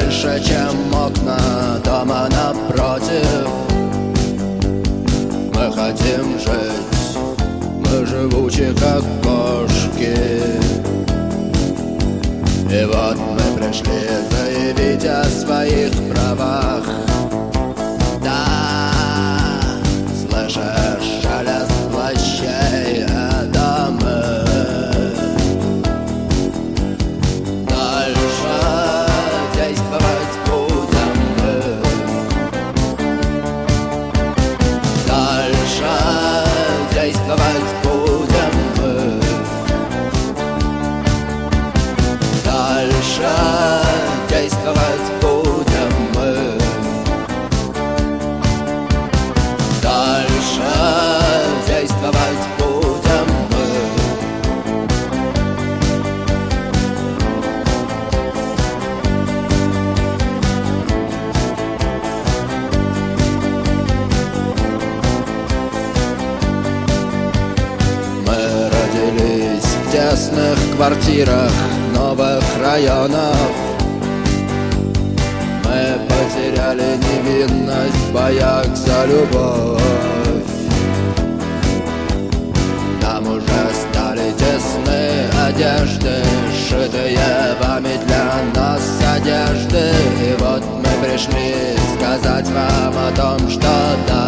дальше, чем окна дома напротив. Мы хотим жить, мы живучи, как кошки. И вот мы пришли заявить о своих правах. Да, слышишь шелест плащей, это мы. Дальше действовать будем мы. Дальше действовать будем мы. Дальше действовать будем мы. Дальше действовать будем мы. Мы родились в тесных квартирах новых районов. Мы потеряли невинность в боях за любовь. Нам уже стали тесны одежды, сшитые вами для нас одежды. И вот мы пришли сказать вам о том, что да,